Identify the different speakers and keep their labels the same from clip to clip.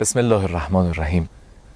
Speaker 1: بسم الله الرحمن الرحیم.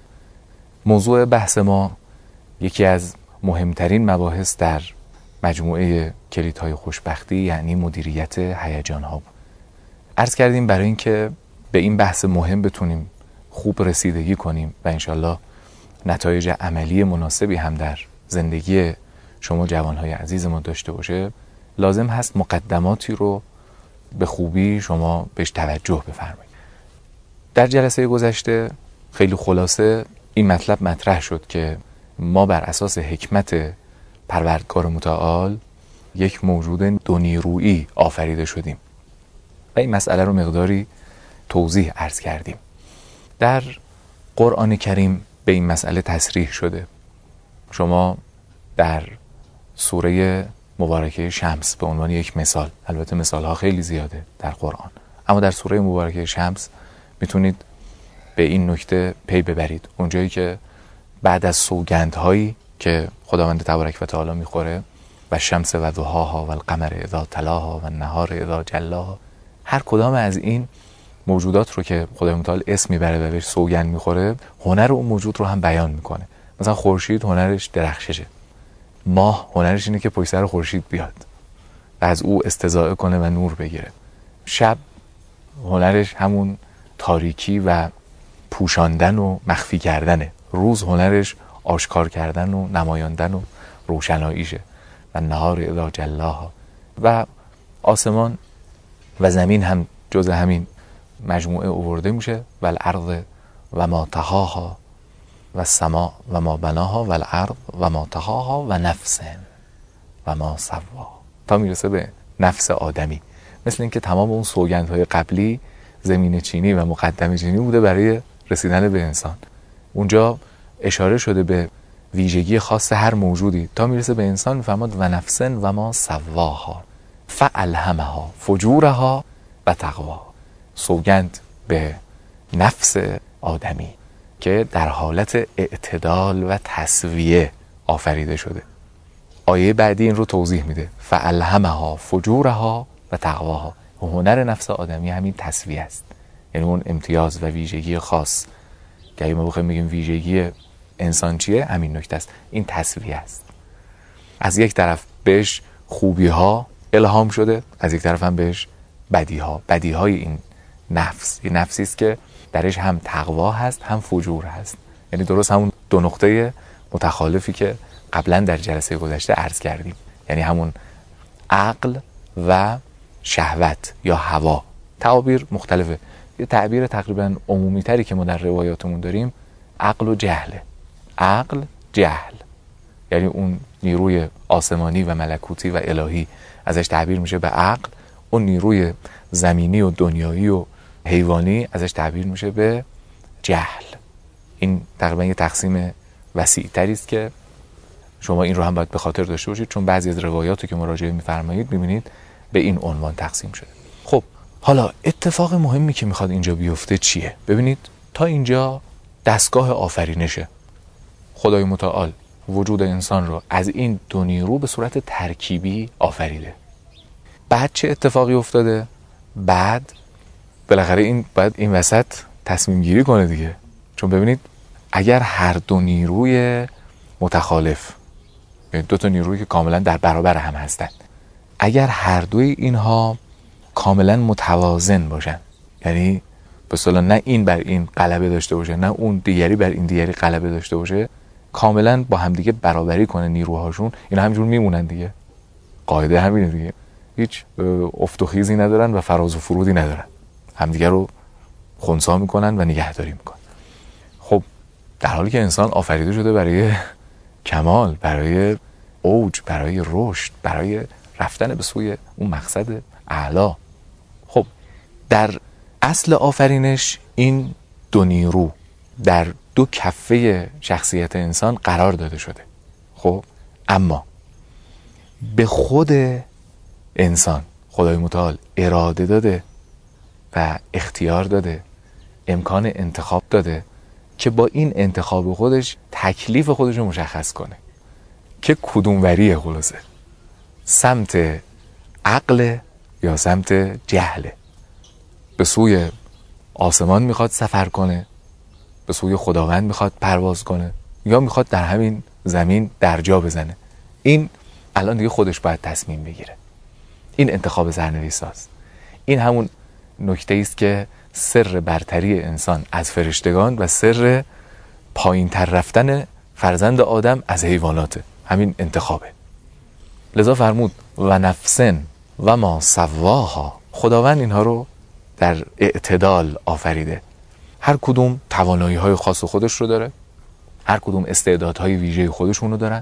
Speaker 1: موضوع بحث ما یکی از مهمترین مباحث در مجموعه کلیدهای خوشبختی یعنی مدیریت هیجان‌ها بود. عرض کردیم برای اینکه به این بحث مهم بتونیم خوب رسیدگی کنیم و انشالله نتایج عملی مناسبی هم در زندگی شما جوانهای عزیز ما داشته باشه، لازم هست مقدماتی رو به خوبی شما بهش توجه بفرمایید. در جلسه گذشته خیلی خلاصه این مطلب مطرح شد که ما بر اساس حکمت پروردگار متعال یک موجود دو نیرویی آفریده شدیم و این مسئله رو مقداری توضیح عرض کردیم. در قرآن کریم به این مسئله تصریح شده. شما در سوره مبارکه شمس به عنوان یک مثال، البته مثالها خیلی زیاده در قرآن، اما در سوره مبارکه شمس میتونید به این نکته پی ببرید. اونجایی که بعد از سوگندهایی که خداوند تبارک و تعالی میخوره و شمس و ضحاها و القمر اذا تلاها و النهار اذا جلاها، هر کدام از این موجودات رو که خداوند متعال اسم میبره و بهش سوگند میخوره، هنر اون موجود رو هم بیان میکنه. مثلا خورشید هنرش درخششه، ماه هنرش اینه که پشت سر خورشید بیاد و از او استضاءه کنه و نور بگیره. شب هنرش همون تاریکی و پوشاندن و مخفی کردنه. روز هنرش آشکار کردن و نمایاندن و روشناییشه. و نهار اذا جلاها. و آسمان و زمین هم جز همین مجموعه آورده میشه. و الارض و ما طحاها و السماء و ما بناها و الارض و ما طحاها و نفس و ما سواها، تا میرسه به نفس آدمی. مثل اینکه تمام اون سوگندهای قبلی زمین چینی و مقدمه چینی بوده برای رسیدن به انسان. اونجا اشاره شده به ویژگی خاص هر موجودی تا میرسه به انسان. میفرماد و نفسن و ما سواها فالهمها فجورها و تقواها. سوگند به نفس آدمی که در حالت اعتدال و تسویه آفریده شده. آیه بعدی این رو توضیح میده. فالهمها فجورها و تقواها. هنر نفس آدمی همین تسویه است، یعنی اون امتیاز و ویژگی خاص که اگه ما بخوایم بگیم ویژگی انسان چیه، همین نکته است، این تسویه است. از یک طرف بهش خوبی ها الهام شده، از یک طرف هم بهش بدی ها. بدی های این نفس، این نفسی است که درش هم تقوا هست هم فجور هست، یعنی درست همون دو نقطه متخالفی که قبلا در جلسه گذشته عرض کردیم، یعنی همون عقل و شهوت یا هوا. تعابیر مختلفه. یه تعبیر تقریبا عمومی تری که ما در روایاتمون داریم عقل و جهله. عقل جهل، یعنی اون نیروی آسمانی و ملکوتی و الهی ازش تعبیر میشه به عقل. اون نیروی زمینی و دنیایی و حیوانی ازش تعبیر میشه به جهل. این تقریبا یه تقسیم وسیع تری است که شما این رو هم باید به خاطر داشته باشید، چون بعضی از روایاتی که مراجعه میفرمایید میبینید به این عنوان تقسیم شده. خب حالا اتفاق مهمی که میخواد اینجا بیفته چیه؟ ببینید تا اینجا دستگاه آفرینشه. خدای متعال وجود انسان رو از این دو نیرو به صورت ترکیبی آفریده. بعد چه اتفاقی افتاده؟ بعد بالاخره این باید این وسط تصمیم گیری کنه دیگه. چون ببینید اگر هر دو نیروی متخالف، یعنی دو تا نیرویی که کاملا در برابر هم هستند، اگر هر دوی اینها کاملا متوازن باشن، یعنی به اصطلاح نه این بر این غلبه داشته باشه نه اون دیگری بر این دیگری غلبه داشته باشه، کاملا با همدیگه برابری کنه نیروهاشون، اینا همینجور میمونن دیگه. قاعده همینه دیگه، هیچ افت و خیزی ندارن و فراز و فرودی ندارن، همدیگه رو خنثی میکنن و نگهداری میکنن. خب در حالی که انسان آفریده شده برای کمال، برای اوج، برای رشد، برای رفتن به سوی اون مقصد اعلا. خب در اصل آفرینش این دو نیرو در دو کفه شخصیت انسان قرار داده شده. خب اما به خود انسان خدای متعال اراده داده و اختیار داده، امکان انتخاب داده که با این انتخاب خودش تکلیف خودش رو مشخص کنه که کدوم وریه، خلاصه سمت عقل یا سمت جهله. به سوی آسمان میخواد سفر کنه به سوی خداوند میخواد پرواز کنه یا میخواد در همین زمین درجا بزنه. این الان دیگه خودش باید تصمیم بگیره. این انتخاب سرنوشت‌هاست. این همون نکته است که سر برتری انسان از فرشتگان و سر پایین تر رفتن فرزند آدم از حیواناته، همین انتخابه. لذا فرمود و نفسن و ما سواها. خداوند اینها رو در اعتدال آفریده. هر کدوم توانایی های خاص خودش رو داره، هر کدوم استعدادهای ویژه خودشون رو دارن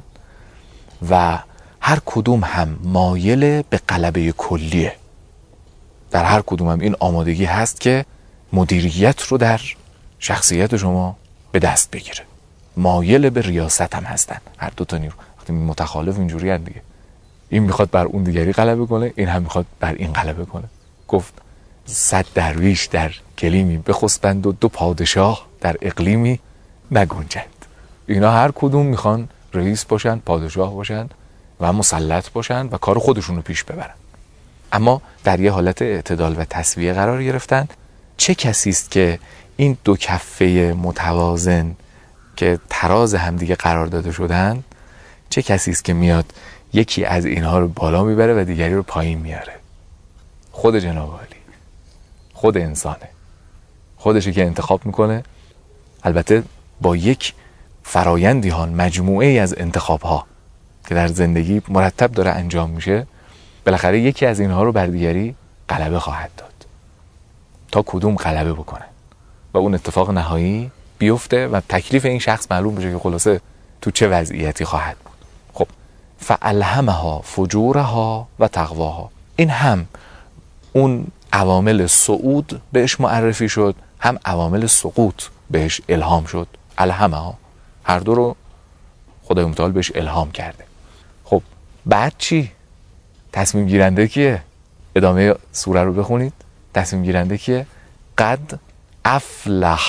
Speaker 1: و هر کدوم هم مایل به غلبه کلیه. در هر کدوم هم این آمادگی هست که مدیریت رو در شخصیت شما به دست بگیره. مایل به ریاست هم هستن هر دو تا نیرو. وقتی متخالف اینجوری هست دیگه، این میخواد بر اون دیگری غلبه کنه، این هم میخواد بر این غلبه کنه. گفت 100 درویش در کلیمی بخسبند و 2 پادشاه در اقلیمی نگنجند. اینا هر کدوم میخوان رئیس باشن، پادشاه باشن و مسلط باشن و کار خودشون رو پیش ببرن. اما در یه حالت اعتدال و تسویه قرار گرفتن. چه کسی است که این 2 کفه متوازن که تراز همدیگه قرار داده شدن، چه کسی است که میاد یکی از اینها رو بالا میبره و دیگری رو پایین میاره؟ خود جناب عالی، خود انسانه. خودشه که انتخاب میکنه. البته با یک فرایندی ها، مجموعه از انتخاب ها که در زندگی مرتب داره انجام میشه، بالاخره یکی از اینها رو بر دیگری غلبه خواهد داد تا کدوم غلبه بکنه و اون اتفاق نهایی بیفته و تکلیف این شخص معلوم بشه که خلاصه تو چه وضعیتی خواهد بود. خب فالهمها فجورها و تقواها. این هم اون عوامل صعود بهش معرفی شد، هم عوامل سقوط بهش الهام شد. الهمها، هر دو رو خدای متعال بهش الهام کرده. خب بعد چی؟ تصمیم گیرنده کیه؟ ادامه سوره رو بخونید. تصمیم گیرنده کیه؟ قد افلح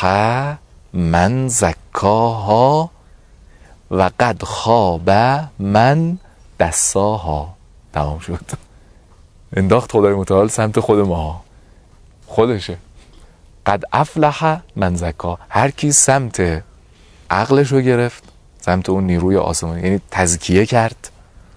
Speaker 1: من زکاها و قد خاب من دساها. تمام شد. انداخت خدای متعال سمت خود ما، خودشه. قد افلح من زکا. هر کی سمت عقلش رو گرفت، سمت اون نیروی آسمانی، یعنی تزکیه کرد،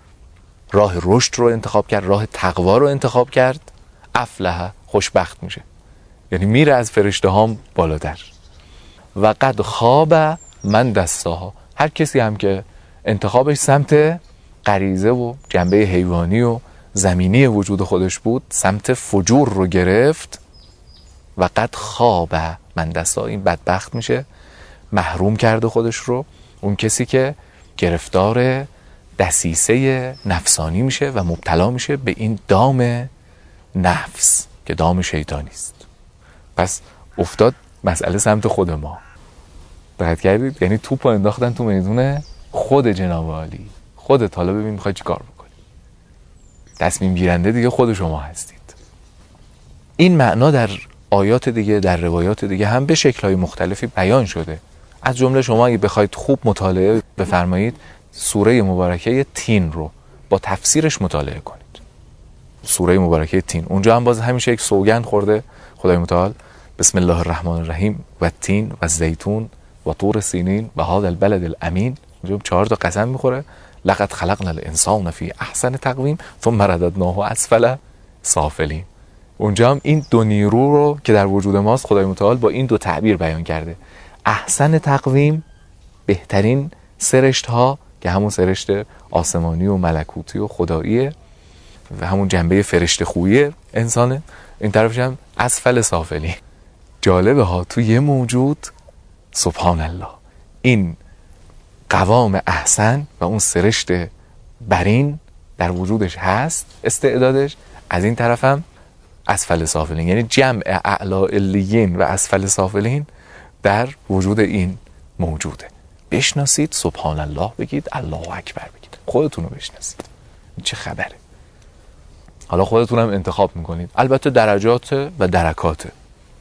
Speaker 1: راه رشد رو انتخاب کرد، راه تقوا رو انتخاب کرد، افلح، خوشبخت میشه، یعنی میره از فرشته هام بالاتر. و قد خواب من دستاها. هر کسی هم که انتخابش سمت غریزه و جنبه حیوانی و زمینی وجود خودش بود، سمت فجور رو گرفت، و قد خواب من دستا، این بدبخت میشه، محروم کرده خودش رو. اون کسی که گرفتار دسیسه نفسانی میشه و مبتلا میشه به این دام نفس که دام شیطانی است. پس افتاد مسئله سمت خود ما. دقت کردید؟ یعنی توپو انداختن تو میدون خود جناب عالی. خودت حالا ببین میخوای چی کار بکنی. تصمیم گیرنده دیگه خود شما هستید. این معنا در آیات دیگه، در روایات دیگه هم به شکل‌های مختلفی بیان شده. از جمله شما اگه بخواید خوب مطالعه بفرمایید، سوره مبارکه تین رو با تفسیرش مطالعه کنید. سوره مبارکه تین، اونجا هم باز همیشه یک سوگند خورده خدای متعال: بسم الله الرحمن الرحیم و تین و زیتون و طور سینین و هذا البلد الامین. اونجا 4 تا قسم میخوره: لقد خلقنا الانسان فی احسن تقویم ثم رددناه اسفل سافلین. اونجا هم این 2 نیرو رو که در وجود ماست خدای متعال با این 2 تعبیر بیان کرده: احسن تقویم، بهترین سرشت ها که همون سرشت آسمانی و ملکوتی و خداییه و همون جنبه فرشته خویی انسانه. این طرفش هم اسفل سافلی. جالبه ها، تو یه موجود سبحان الله این قوام احسن و اون سرشت برین در وجودش هست، استعدادش، از این طرف هم اسفل سافلین، یعنی جمع اعلا علیین و اسفل سافلین در وجود این موجوده. بشناسید، سبحان الله بگید، الله اکبر بگید، خودتون رو بشناسید. چه خبره؟ حالا خودتون هم انتخاب میکنید. البته درجات و درکاته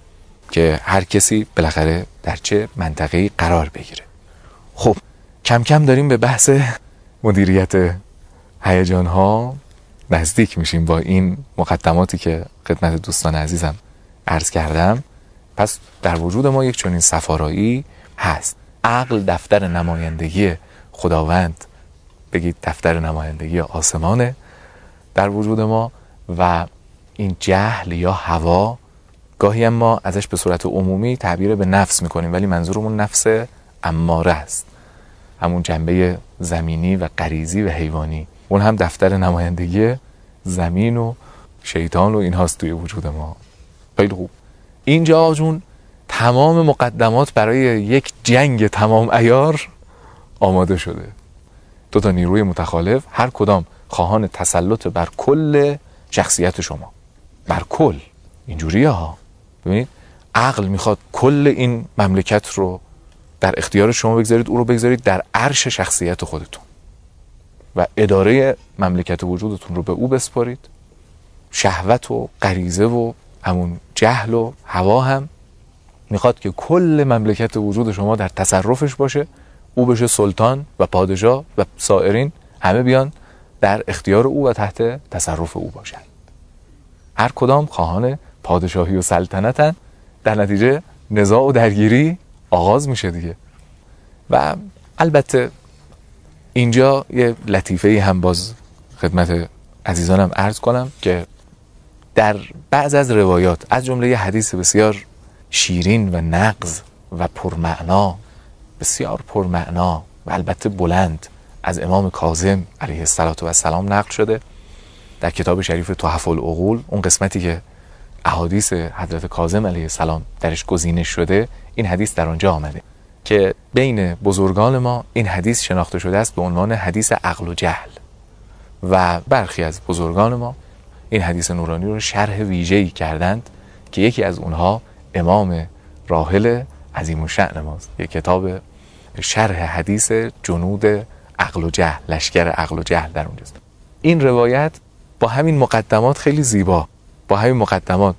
Speaker 1: که هر کسی بالاخره در چه منطقه‌ای قرار بگیره. خب کم کم داریم به بحث مدیریت هیجان ها نزدیک میشیم با این مقدماتی که خدمت دوستان عزیزم عرض کردم. پس در وجود ما یک چنین سفارایی هست. عقل دفتر نمایندگی خداوند، بگید دفتر نمایندگی آسمانه در وجود ما، و این جهل یا هوا گاهی هم ما ازش به صورت عمومی تعبیر به نفس میکنیم، ولی منظورمون نفس اماره است، همون جنبه زمینی و غریزی و حیوانی. اون هم دفتر نمایندگی زمین و شیطان و این هاست توی وجود ما. خیلی خوب. اینجا جون تمام مقدمات برای یک جنگ تمام عیار آماده شده. دو تا نیروی متخالف، هر کدام خواهان تسلط بر کل شخصیت شما، بر کل. اینجوریه ها. ببینید عقل میخواد کل این مملکت رو در اختیار شما بگذارید، او رو بگذارید در عرش شخصیت خودتون و اداره مملکت وجودتون رو به او بسپارید. شهوت و غریزه و همون جهل و هوا هم میخواد که کل مملکت وجود شما در تصرفش باشه، او بشه سلطان و پادشاه و سایرین همه بیان در اختیار او و تحت تصرف او باشن. هر کدام خواهان پادشاهی و سلطنتن، در نتیجه نزاع و درگیری آغاز میشه دیگه. و البته اینجا یه لطیفه‌ای هم باز خدمت عزیزانم عرض کنم که در بعض از روایات، از جمله یه حدیث بسیار شیرین و نغز و پرمعنا، بسیار پرمعنا و البته بلند، از امام کاظم علیه السلام نقل شده در کتاب شریف تحف العقول. اون قسمتی که احادیث حضرت کاظم علیه السلام درش گزینش شده، این حدیث در آنجا آمده که بین بزرگان ما این حدیث شناخته شده است به عنوان حدیث عقل و جهل، و برخی از بزرگان ما این حدیث نورانی رو شرح ویژه‌ای کردند که یکی از اونها امام راحل عظیم الشأن ماست. یک کتاب شرح حدیث جنود عقل و جهل، لشکر عقل و جهل در اونجاست. این روایت با همین مقدمات خیلی زیبا، با همین مقدمات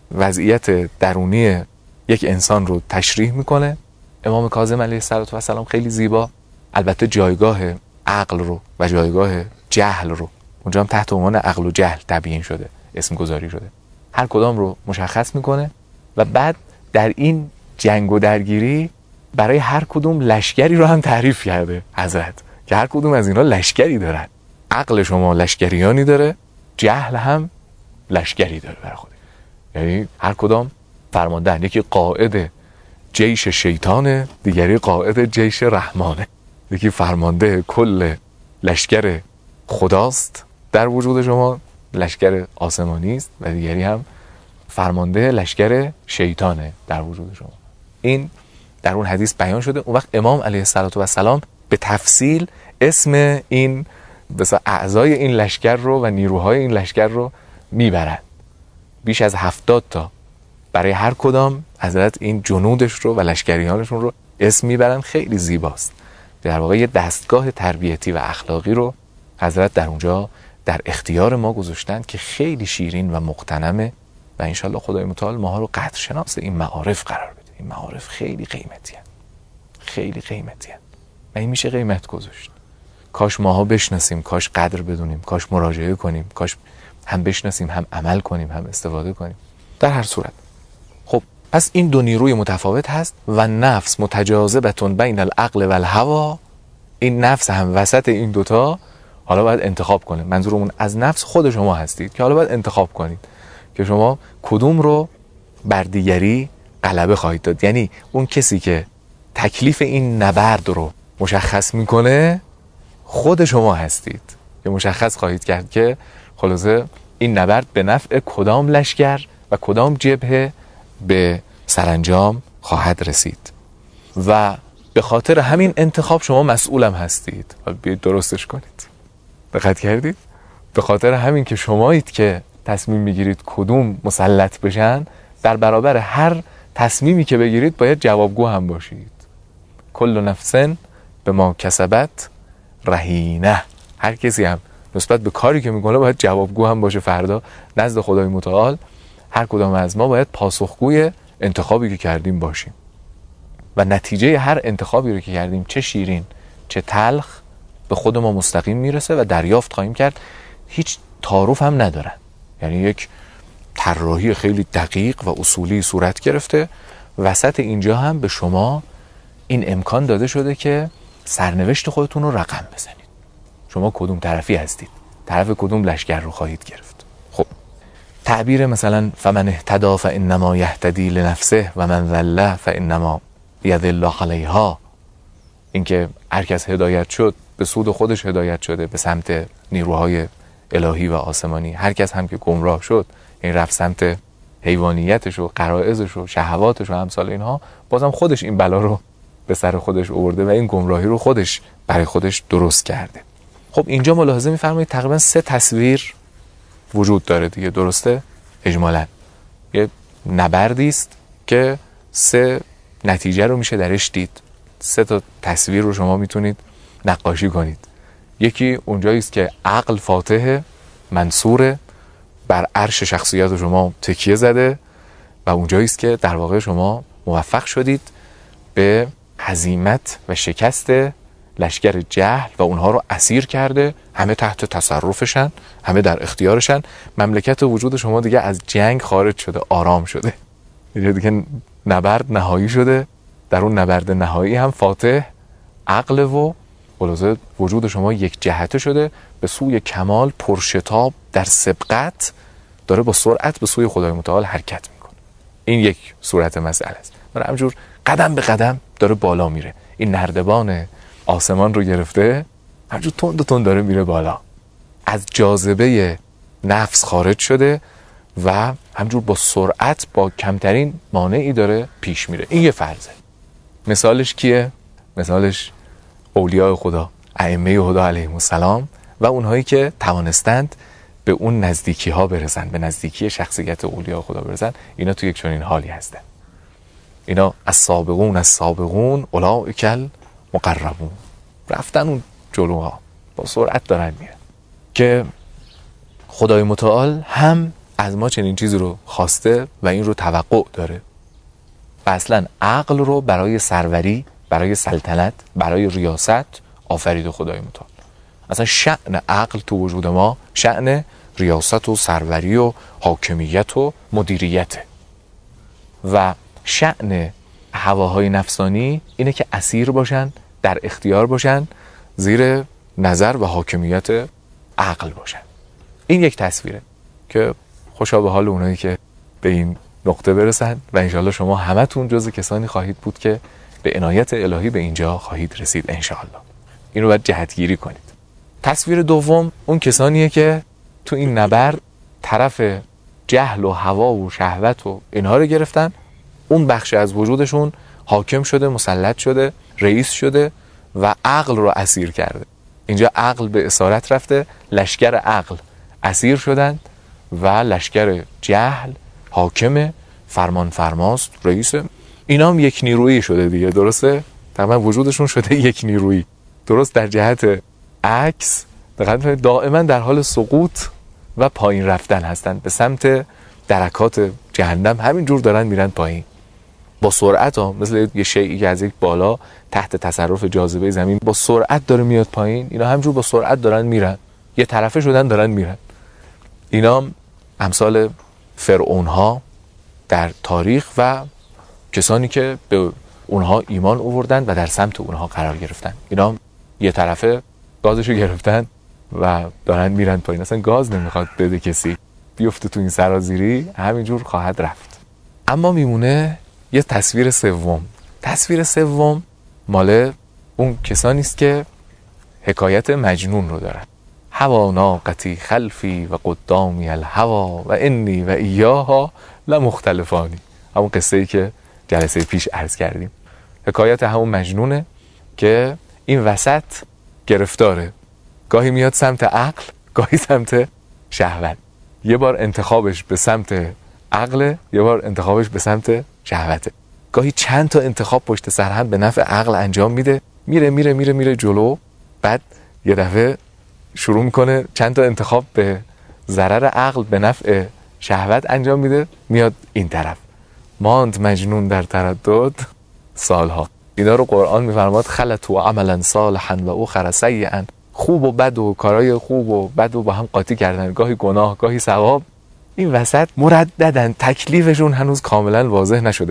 Speaker 1: وضعیت درونی یک انسان رو تشریح میکنه. امام کاظم علیه السلام خیلی زیبا البته جایگاه عقل رو و جایگاه جهل رو، اونجا هم تحت عنوان عقل و جهل تبیین شده، اسم گذاری شده، هر کدام رو مشخص میکنه و بعد در این جنگ و درگیری برای هر کدوم لشکری رو هم تعریف کرده حضرت که هر کدوم از اینا لشکری دارن. عقل شما لشکریانی داره، جهل هم لشکری داره برای خودش، یعنی هر کدام فرماندهن، یکی قائد جیش شیطانه، دیگری قائد جیش رحمانه، یکی فرمانده کل لشکر خداست در وجود شما، لشکر آسمانی است، و دیگری هم فرمانده لشکر شیطانه در وجود شما. این در اون حدیث بیان شده. اون وقت امام علیه السلام به تفصیل اسم این اعضای این لشکر رو و نیروهای این لشکر رو میبرند، بیش از 70 تا برای هر کدام حضرت این جنودش رو و لشکریانشون رو اسم میبرند. خیلی زیباست. در واقع یه دستگاه تربیتی و اخلاقی رو حضرت در اونجا در اختیار ما گذاشتن که خیلی شیرین و مغتنمه، و انشالله خدای متعال ماها رو قدرشناس این معارف قرار بده. این معارف خیلی قیمتی هست، خیلی قیمتی هست و این میشه قیمت گذاشت. کاش ماها بشناسیم، کاش قدر بدونیم، کاش مراجعه کنیم، کاش هم بشناسیم هم عمل کنیم هم استفاده کنیم. در هر صورت خب پس این دو نیروی متفاوت هست و نفس متجاذبتون بین العقل و الهوا. این نفس هم وسط این دوتا حالا باید انتخاب کنه. منظورمون از نفس خود شما هستید که حالا باید انتخاب کنید که شما کدوم رو بر دیگری غلبه خواهید داد. یعنی اون کسی که تکلیف این نبرد رو مشخص میکنه خود شما هستید که مشخص خواهید کرد که خلاصه این نبرد به نفع کدام لشکر و کدام جبهه به سرانجام خواهد رسید، و به خاطر همین انتخاب شما مسئولم هستید. بیایید درستش کنید. دقت کردید؟ به خاطر همین که شمایید که تصمیم میگیرید کدوم مسلط بشن، در برابر هر تصمیمی که بگیرید باید جوابگو هم باشید. کل نفس به ما کسبت رهینه. هر کسی هم نسبت به کاری که میکنه باید جوابگو هم باشه. فردا نزد خدای متعال هر کدام از ما باید پاسخگوی انتخابی که کردیم باشیم، و نتیجه هر انتخابی رو که کردیم چه شیرین چه تلخ به خود ما مستقیم میرسه و دریافت خواهیم کرد. هیچ تعارف هم ندارن، یعنی یک طراحی خیلی دقیق و اصولی صورت گرفته. وسط اینجا هم به شما این امکان داده شده که سرنوشت خودتون رو رقم بزنید. شما کدوم طرفی هستید، طرف کدوم لشکر رو خواهید گرفت. خب تعبیر مثلا فمن اهتدی فانما یهتدی لنفسه و من ضل فانما یضل علیها، اینکه هر کس هدایت شد به سود خودش هدایت شده به سمت نیروهای الهی و آسمانی، هر کس هم که گمراه شد این رفت سمت حیوانیتش و غرایزش و شهواتش و امثال اینها، بازم خودش این بلا رو به سر خودش آورده و این گمراهی رو خودش برای خودش درست کرده. خب اینجا ملاحظه می‌فرمایید تقریبا 3 تصویر وجود داره دیگه، درسته؟ اجمالاً یه نبردی است که 3 نتیجه رو میشه درش دید. 3 تا تصویر رو شما میتونید نقاشی کنید. یکی اونجایی است که عقل فاتح منصور بر عرش شخصیت شما تکیه زده و اونجایی است که در واقع شما موفق شدید به هزیمت و شکست لشکر جهل و اونها رو اسیر کرده، همه تحت تصرفشن، همه در اختیارشن، مملکت وجود شما دیگه از جنگ خارج شده، آرام شده، دیگه نبرد نهایی شده. در اون نبرد نهایی هم فاتح عقل و خلاصه وجود شما یک جهته شده به سوی کمال، پرشتاب، در سبقت داره با سرعت به سوی خدای متعال حرکت میکنه. این یک صورت مسئله است. برای همجور قدم به قدم داره بالا میره، این نردبان آسمان رو گرفته، همجور تند و تند داره میره بالا، از جاذبه نفس خارج شده و همجور با سرعت با کمترین مانعی داره پیش میره. این یه فرضه. مثالش کیه؟ مثالش اولیاء خدا، ائمه خدا علیهم السلام و اونهایی که توانستند به اون نزدیکی ها برسن، به نزدیکی شخصیت اولیاء خدا برسن. اینا تو یک چنین حالی هستن. اینا السابقون اولئک المقربون، رفتن اون جلوها با سرعت دارن میرن که خدای متعال هم از ما چنین چیزی رو خواسته و این رو توقع داره و اصلا عقل رو برای سروری، برای سلطنت، برای ریاست آفرید خدای متعال. اصلا شأن عقل تو وجود ما شأن ریاست و سروری و حاکمیت و مدیریت و شأن هواهای نفسانی اینه که اسیر باشن، در اختیار باشن، زیر نظر و حاکمیت عقل باشن. این یک تصویره که خوشا به حال اونایی که به این نقطه برسن و انشاءالله شما همتون جز کسانی خواهید بود که به عنایت الهی به اینجا خواهید رسید انشاءالله. این رو باید جهتگیری کنید. تصویر دوم اون کسانیه که تو این نبرد طرف جهل و هوا و شهوت و اینها رو گرفتن، اون بخش از وجودشون حاکم شده، مسلط شده، رئیس شده و عقل رو اسیر کرده. اینجا عقل به اسارت رفته، لشکر عقل اسیر شدن و لشکر جهل حاکم، فرمان فرماست، رئیس. اینا هم یک نیرویی شده دیگه، درسته؟ تقریبا وجودشون شده یک نیرویی، درست در جهت عکس، دائما در حال سقوط و پایین رفتن هستن به سمت درکات جهنم. همینجور دارن میرن پایین با سرعت ها، مثل یه شیئی که از یک بالا تحت تصرف جاذبه زمین با سرعت داره میاد پایین. اینا همینجور با سرعت دارن میرن، یه طرفه شدن دارن میرن. اینا امثال فرعون ها در تاریخ و کسانی که به اونها ایمان آوردن و در سمت اونها قرار گرفتن. اینا یه طرفه گازشو گرفتن و دارن میرن پایین. اصلا گاز نمیخواد بده کسی، بیفته تو این سرازیری همینجور خواهد رفت. اما میمونه یه تصویر سوم. تصویر سوم مال اون کسانی است که حکایت مجنون رو دارن. هوا ناقتی خلفی و قدامی الهوا و انی و ایاها لمختلفانی. همون قصه ای که جلسه پیش عرض کردیم. حکایت همون مجنونه که این وسط گرفتاره، گاهی میاد سمت عقل، گاهی سمت شهوت. یه بار انتخابش به سمت عقل، یه بار انتخابش به سمت شهوته. گاهی چند تا انتخاب پشت سر هم به نفع عقل انجام میده، میره جلو، بعد یه دفعه شروع میکنه چند تا انتخاب به ضرر عقل به نفع شهوت انجام میده، میاد این طرف. ماند مجنون در تردد سالها. اینا رو قرآن میفرماد خلط و عملا صالحا و اخر سیئا. خوب و بد و کارهای خوب و بد و با هم قاطی کردن، گاهی گناه گاهی ثواب. این وسط مرددن، تکلیفشون هنوز کاملا واضح نشده.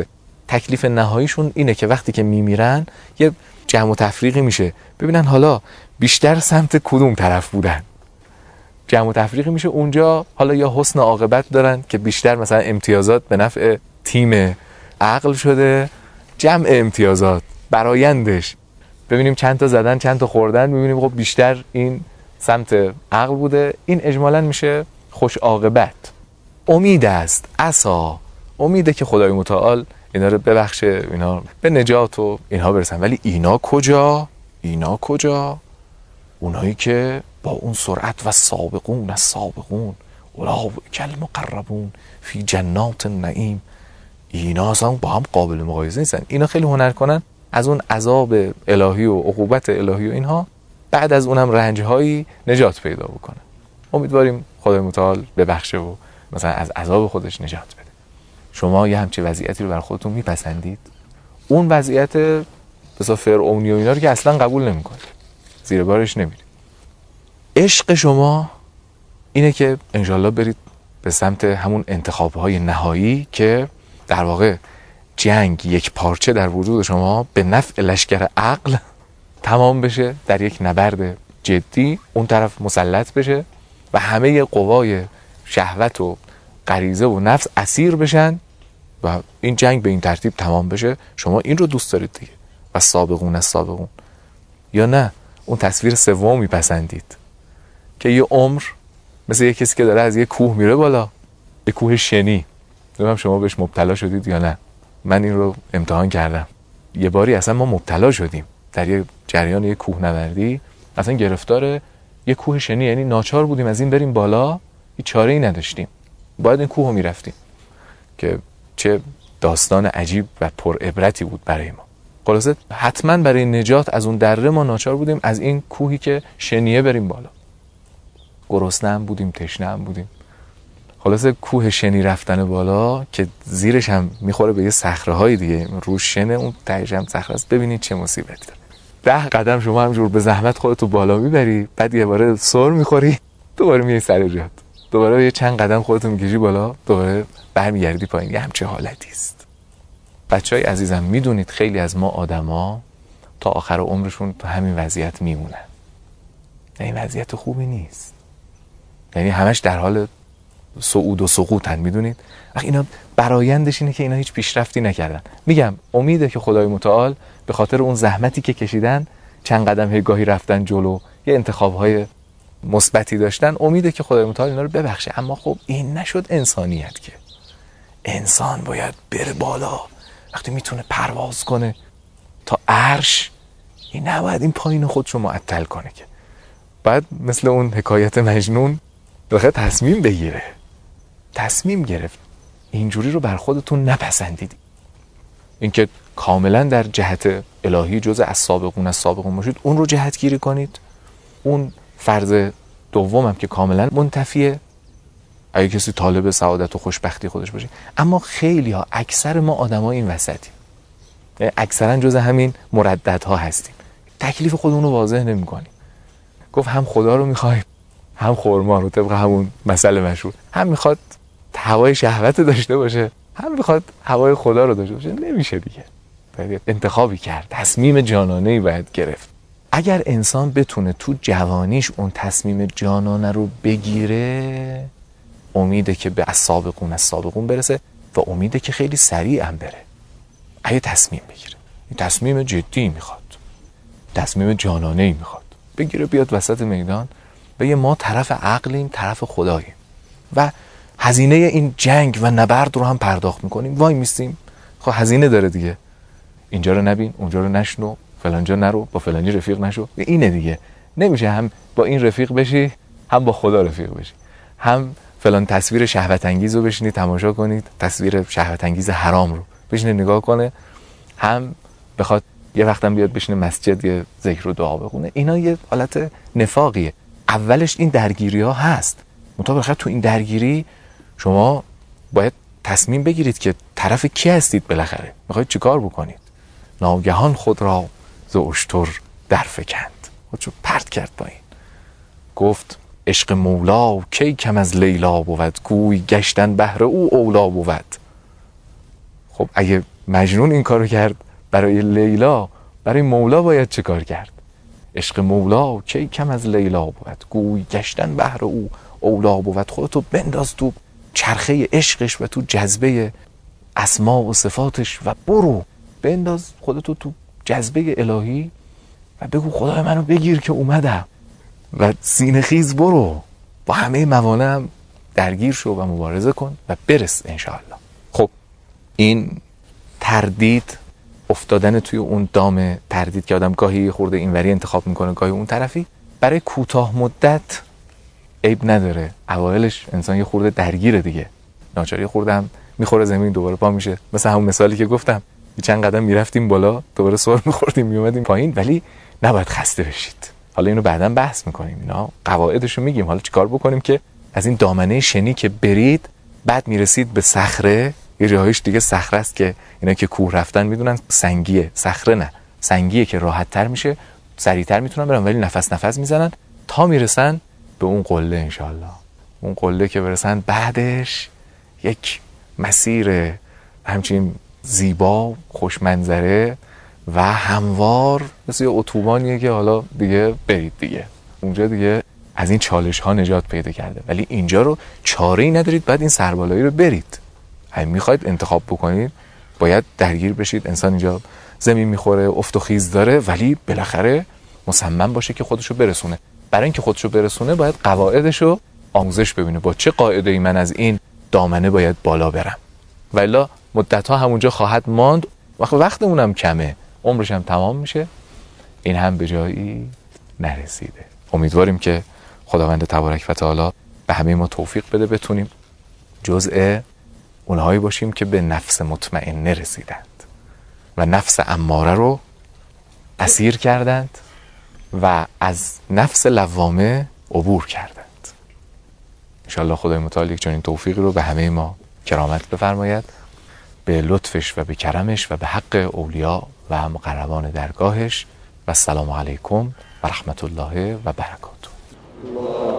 Speaker 1: تکلیف نهاییشون اینه که وقتی که میمیرن یه جمع و تفریقی میشه، ببینن حالا بیشتر سمت کدوم طرف بودن. جمع و تفریقی میشه اونجا، حالا یا حسن عاقبت دارن که بیشتر مثلا امتیازات به نفع تیم عقل شده، جمع امتیازات برایندش ببینیم چند تا زدن چند تا خوردن، ببینیم خب بیشتر این سمت عقل بوده، این اجمالاً میشه خوش عاقبت. امید است، عسا، امیده که خدای متعال اینا رو ببخشه، اینا به نجات و اینها برسن. ولی اینا کجا؟ اینا کجا؟ اونایی که با اون سرعت و سابقون از سابقون اولئک المقربون فی جنات النعیم، اینا اصلا با هم قابل مقایسه نیستن. اینا خیلی هنر کنن از اون عذاب الهی و عقوبت الهی و اینها، بعد از اونم رنجهایی نجات پیدا بکنن. امیدواریم خدای متعال ببخشه و مثلا از عذاب خودش نجات بده. شما یه همچین وضعیتی رو برای خودتون میپسندید؟ اون وضعیت مثلا فرعونی و اینا رو که اصلا قبول نمیکنید، زیر بارش نمیرید. عشق شما اینه که انشالله برید به سمت همون انتخابهای نهایی که در واقع جنگ یک پارچه در وجود شما به نفع لشکر عقل تمام بشه، در یک نبرد جدی اون طرف مسلط بشه و همه قوای شهوت و غریزه و نفس اسیر بشن و این جنگ به این ترتیب تمام بشه. شما این رو دوست دارید دیگه و سابقون از سابقون، یا نه اون تصویر سوم میپسندید که یه عمر مثل یه کسی که داره از یه کوه میره بالا، یه کوه شنی. نمیدونم شما بهش مبتلا شدید یا نه، من این رو امتحان کردم. یه باری اصلا ما مبتلا شدیم در یه جریان یه کوهنوردی، اصلا گرفتار یه کوه شنی، یعنی ناچار بودیم از این بریم بالا، هیچ چاره‌ای نداشتیم، باید این کوه رو میرفتیم که چه داستان عجیب و پر عبرتی بود برای ما. خلاصه حتما برای نجات از اون دره ما ناچار بودیم از این کوهی که شنیه بریم بالا. گرسنه هم بودیم، تشنه هم بودیم. خلاصه کوه شنی رفتن بالا که زیرش هم میخوره به یه صخره‌های دیگه، روش شنه، اون تهش هم صخره است. ببینید چه مصیبتی داره. 10 قدم شما همجور به زحمت خودتو بالا میبری، بعد یه باره سر میخوری، دوباره میای سر جات، دوباره یه چند قدم خودتو میکشی بالا، دوباره برمیگردی پایین. یه همچه حالتی است. بچهای عزیزم، میدونید خیلی از ما آدما تا آخر عمرشون تو همین وضعیت میمونن. این وضعیت خوبی نیست، یعنی همش در حال صعود و سقوطن. میدونید اینا برایندش اینه که اینا هیچ پیشرفتی نکردن. میگم امیده که خدای متعال به خاطر اون زحمتی که کشیدن، چند قدم هیگاهی رفتن جلو، یه انتخابهای مثبتی داشتن، امیده که خدای متعال اینا رو ببخشه. اما خب این نشد انسانیت، که انسان باید بره بالا. وقتی میتونه پرواز کنه تا عرش، این نباید این پایین خودشو معطل کنه، که بعد مثل اون حکایت مجنون بخواد تصمیم بگیره. تصمیم گرفت. اینجوری رو بر خودتون نپسندید. اینکه کاملا در جهت الهی جز از سابقون باشید، اون رو جهت گیری کنید. اون فرض دومم که کاملا منتفیه، اگه کسی طالب سعادت و خوشبختی خودش باشه. اما خیلی ها، اکثر ما آدمای این وسطیم، اکثرا جز همین مرددها هستیم. تکلیف خودمون رو واضح نمی‌کنیم. گفت هم خدا رو می‌خوایم، هم خرما رو، طبق همون مسئله مشهور. هم میخواد هوای شهوت داشته باشه، هم میخواد هوای خدا رو داشته باشه. نمیشه دیگه. باید انتخابی کرد. تصمیم جانانه‌ای باید گرفت. اگر انسان بتونه تو جوانیش اون تصمیم جانانه رو بگیره، امیده که به از سابقون برسه و امیده که خیلی سریع هم بره. اگه تصمیم بگیره، این تصمیم جدی میخواد، تصمیم جانانه‌ای میخواد بگیره، بیاد وسط میدان بگه ما طرف عقلیم، طرف خداییم و هزینه این جنگ و نبرد رو هم پرداخت میکنیم. وای میستیم. خب هزینه داره دیگه. اینجا رو نبین، اونجا رو نشنو، فلانجا نرو، با فلانی رفیق نشو. اینه دیگه. نمیشه هم با این رفیق بشی، هم با خدا رفیق بشی، هم فلان تصویر شهوت انگیز رو بشینی تماشا کنید، تصویر شهوت انگیز حرام رو بشینی نگاه کنه، هم بخواد یه وقتم بیاد بشینه مسجد یه ذکر و دعا بخونه. اینا یه حالت نفاقیه. اولش این درگیری ها هست. مطابق تو این درگیری شما باید تصمیم بگیرید که طرف کی هستید. بالاخره میخواید چیکار بکنید. ناگهان خود را ز اشتر در فکند، خودشو پرت کرد پایین. گفت عشق مولا کی کم از لیلا بود، گوی گشتن بهر او اولا بود. خب اگه مجنون این کارو کرد برای لیلا، برای مولا باید چه کار کرد؟ عشق مولا کی کم از لیلا بود، گوی گشتن بهر او اولا بود. خودتو بنداز تو چرخه عشقش و تو جذبه اسما و صفاتش و برو بنداز خودتو تو جذبه الهی و بگو خدای منو بگیر که اومدم و سینه خیز برو، با همه موانع درگیر شو و مبارزه کن و برس انشاءالله. خب این تردید، افتادن توی اون دام تردید که آدم گاهی خورده اینوری انتخاب میکنه گاهی اون طرفی، برای کوتاه مدت عیب نداره. اوایلش انسان یه خورده درگیره دیگه، ناچاری خورده هم میخوره زمین دوباره پا میشه، مثل همون مثالی که گفتم چند قدم میرفتیم بالا دوباره سر میخوردیم میومدیم پایین، ولی نباید خسته بشید. حالا اینو بعداً بحث میکنیم، اینا قواعدشو میگیم. حالا چیکار بکنیم که از این دامنه شنی که برید بعد میرسید به صخره، یه جاهایش دیگه صخره است که اینا که کوه رفتن میدونن سنگیه، صخره نه، سنگیه که راحت تر میشه، سریعتر میتونن برن ولی نفس میزنن تا میرسن به اون قله انشالله. اون قله که برسن بعدش یک مسیر همچین زیبا خوش منظره و هموار مثل یه اتوبانیه که حالا دیگه برید دیگه اونجا دیگه از این چالش ها نجات پیدا کرده. ولی اینجا رو چاره‌ای ندارید، بعد این سربالایی رو برید. اگه میخواید انتخاب بکنید باید درگیر بشید. انسان اینجا زمین میخوره، افت و خیز داره، ولی بالاخره مصمم باشه که خودشو برسونه. برای اینکه خودشو برسونه باید قواعدشو آموزش ببینه، با چه قاعده‌ای من از این دامنه باید بالا برم، والا مدت‌ها همونجا خواهد ماند. وقت اونم کمه، عمرش هم تمام میشه، این هم به جایی نرسیده. امیدواریم که خداوند تبارک و تعالی به همه ما توفیق بده بتونیم جزء اونهایی باشیم که به نفس مطمئنه رسیدند و نفس اماره رو اسیر کردند و از نفس لوامه عبور کردند. انشاءالله خدای متعال یک چنین توفیقی رو به همه ما کرامت بفرماید، به لطفش و به کرمش و به حق اولیا و مقربان درگاهش. و السلام علیکم و رحمت الله و برکاته.